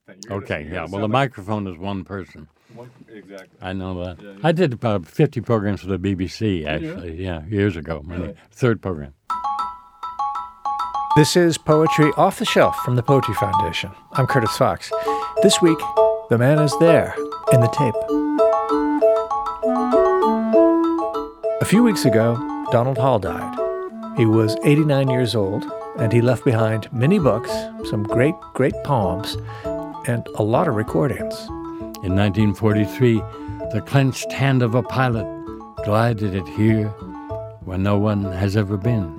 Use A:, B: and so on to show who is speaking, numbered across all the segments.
A: Okay, yeah. Well, the microphone is one person.
B: Exactly.
A: I know that.
B: Yeah.
A: I did about 50 programs for the BBC, actually, years ago. My third program.
C: This is Poetry Off the Shelf from the Poetry Foundation. I'm Curtis Fox. This week, the man is there in the tape. A few weeks ago, Donald Hall died. He was 89 years old, and he left behind many books, some great, great poems, and a lot of recordings.
A: In 1943, the clenched hand of a pilot glided it here where no one has ever been.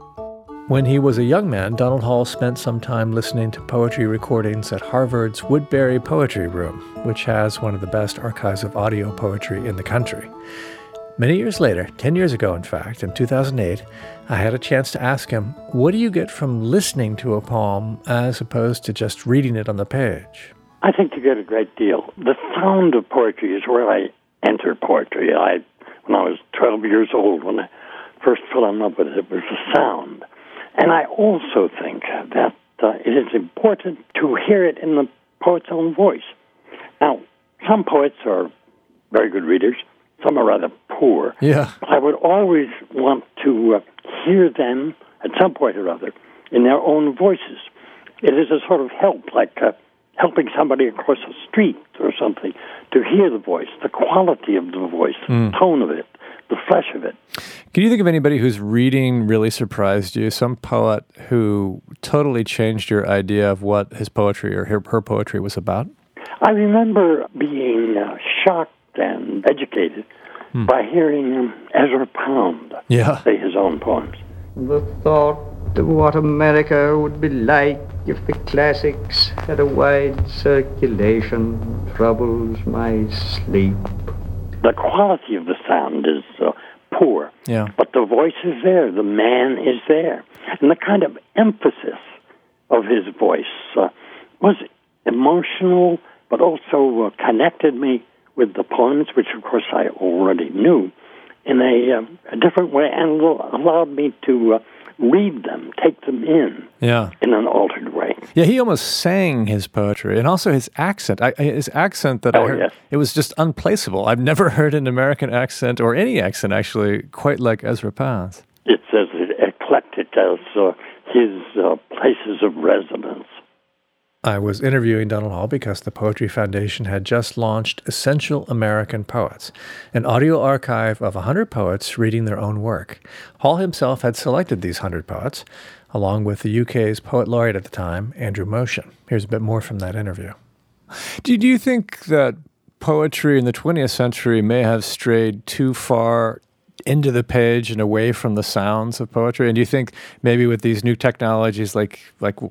C: When he was a young man, Donald Hall spent some time listening to poetry recordings at Harvard's Woodbury Poetry Room, which has one of the best archives of audio poetry in the country. Many years later, 10 years ago in fact, in 2008, I had a chance to ask him, what do you get from listening to a poem as opposed to just reading it on the page?
D: I think you get a great deal. The sound of poetry is where I entered poetry. When I was 12 years old, when I first fell in love with it, it was the sound. And I also think that it is important to hear it in the poet's own voice. Now, some poets are very good readers. Some are rather poor.
C: Yeah.
D: But I would always want to hear them, at some point or other, in their own voices. It is a sort of help, like helping somebody across the street or something, to hear the voice, the quality of the voice, the tone of it, the flesh of it.
C: Can you think of anybody whose reading really surprised you? Some poet who totally changed your idea of what his poetry or her poetry was about?
D: I remember being shocked and educated by hearing Ezra Pound say his own poems.
E: The thought of what America would be like if the classics had a wide circulation troubles my sleep.
D: The quality of the sound is poor, but the voice is there, the man is there. And the kind of emphasis of his voice was emotional, but also connected me with the poems, which of course I already knew, in a different way, and allowed me to read them, take them in an altered way.
C: Yeah, he almost sang his poetry, and also his accent. His accent that I heard, it was just unplaceable. I've never heard an American accent, or any accent actually, quite like Ezra Pound's.
D: It's as eclectic as his places of residence.
C: I was interviewing Donald Hall because the Poetry Foundation had just launched Essential American Poets, an audio archive of 100 poets reading their own work. Hall himself had selected these 100 poets, along with the UK's poet laureate at the time, Andrew Motion. Here's a bit more from that interview. Do you think that poetry in the 20th century may have strayed too far into the page and away from the sounds of poetry? And do you think maybe with these new technologies like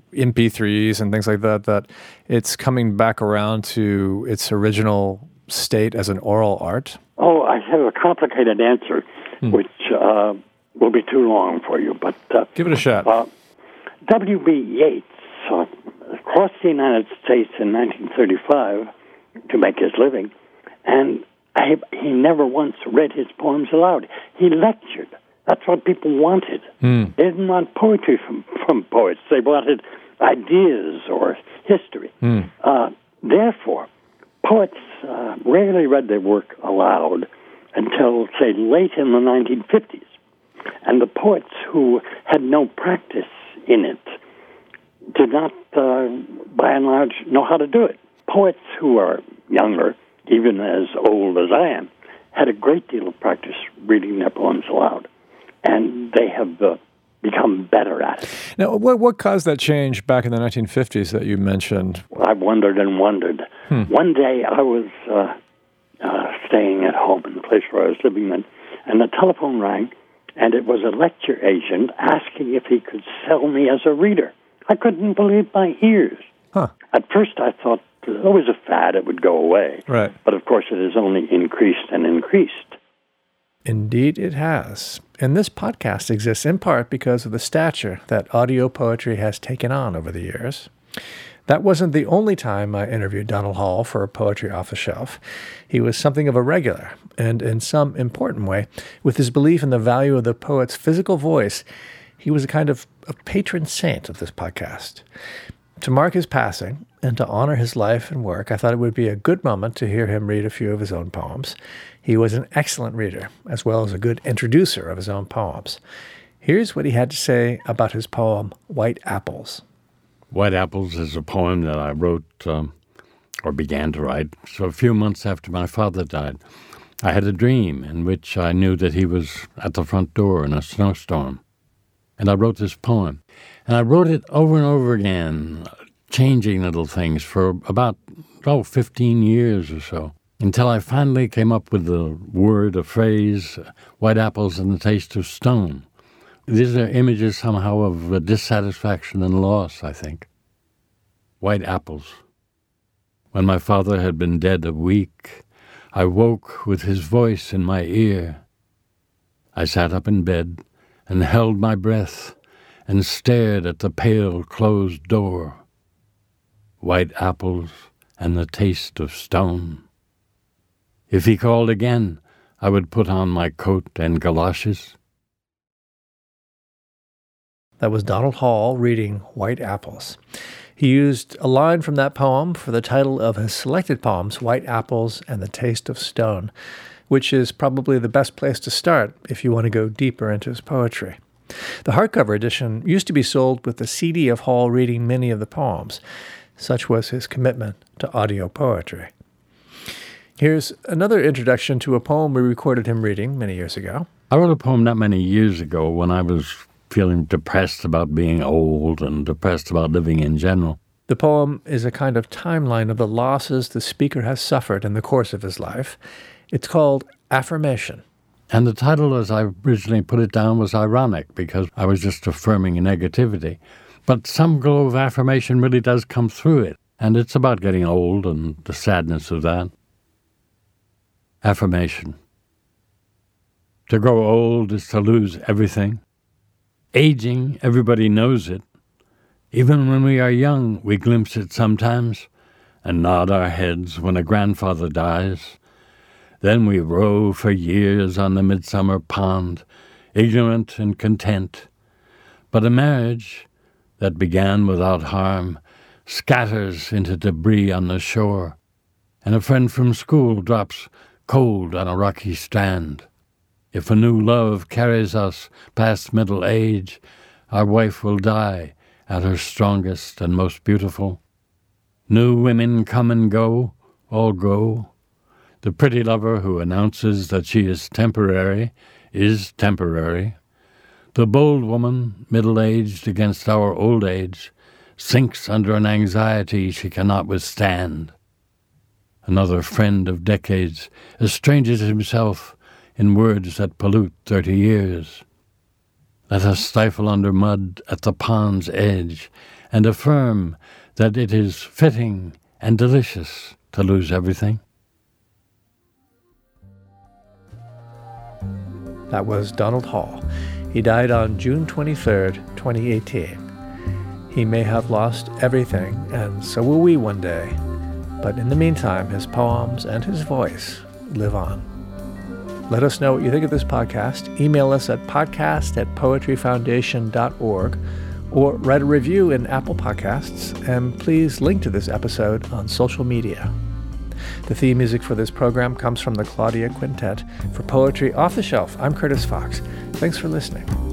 C: MP3s and things like that, that it's coming back around to its original state as an oral art?
D: Oh, I have a complicated answer, which will be too long for you, but
C: give it a shot.
D: W.B. Yeats crossed the United States in 1935 to make his living, and he never once read his poems aloud. He lectured. That's what people wanted. They didn't want poetry from poets. They wanted ideas or history. Therefore, poets rarely read their work aloud until, say, late in the 1950s. And the poets who had no practice in it did not, by and large, know how to do it. Poets who are younger, even as old as I am, had a great deal of practice reading their poems aloud, and they have become better at it.
C: Now, what caused that change back in the 1950s that you mentioned?
D: I wondered and wondered. One day I was staying at home in the place where I was living in, and the telephone rang, and it was a lecture agent asking if he could sell me as a reader. I couldn't believe my ears. At first I thought, it was a fad, it would go away.
C: Right.
D: But of course it has only increased and increased.
C: Indeed it has. And this podcast exists in part because of the stature that audio poetry has taken on over the years. That wasn't the only time I interviewed Donald Hall for Poetry Off the Shelf. He was something of a regular, and in some important way, with his belief in the value of the poet's physical voice, he was a kind of a patron saint of this podcast. To mark his passing, and to honor his life and work, I thought it would be a good moment to hear him read a few of his own poems. He was an excellent reader, as well as a good introducer of his own poems. Here's what he had to say about his poem, White Apples.
A: White Apples is a poem that I wrote, or began to write, so a few months after my father died. I had a dream in which I knew that he was at the front door in a snowstorm. And I wrote this poem. And I wrote it over and over again, changing little things for about, 15 years or so, until I finally came up with the word, a phrase, white apples and the taste of stone. These are images somehow of dissatisfaction and loss, I think. White apples. When my father had been dead a week, I woke with his voice in my ear. I sat up in bed and held my breath and stared at the pale closed door. White apples and the taste of stone. If he called again, I would put on my coat and galoshes.
C: That was Donald Hall reading White Apples. He used a line from that poem for the title of his selected poems, White Apples and the Taste of Stone, which is probably the best place to start if you want to go deeper into his poetry. The hardcover edition used to be sold with the CD of Hall reading many of the poems. Such was his commitment to audio poetry. Here's another introduction to a poem we recorded him reading many years ago.
A: I wrote a poem not many years ago when I was feeling depressed about being old and depressed about living in general.
C: The poem is a kind of timeline of the losses the speaker has suffered in the course of his life. It's called Affirmation.
A: And the title, as I originally put it down, was ironic because I was just affirming negativity. But some glow of affirmation really does come through it, and it's about getting old and the sadness of that. Affirmation. To grow old is to lose everything. Aging, everybody knows it. Even when we are young, we glimpse it sometimes and nod our heads when a grandfather dies. Then we row for years on the midsummer pond, ignorant and content. But a marriage that began without harm scatters into debris on the shore, and a friend from school drops cold on a rocky strand. If a new love carries us past middle age, our wife will die at her strongest and most beautiful. New women come and go, all go. The pretty lover who announces that she is temporary is temporary. The bold woman, middle-aged against our old age, sinks under an anxiety she cannot withstand. Another friend of decades estranges himself in words that pollute 30 years. Let us stifle under mud at the pond's edge and affirm that it is fitting and delicious to lose everything.
C: That was Donald Hall. He died on June 23rd, 2018. He may have lost everything, and so will we one day. But in the meantime, his poems and his voice live on. Let us know what you think of this podcast. Email us at podcast@poetryfoundation.org or write a review in Apple Podcasts, and please link to this episode on social media. The theme music for this program comes from the Claudia Quintet. For Poetry Off the Shelf, I'm Curtis Fox. Thanks for listening.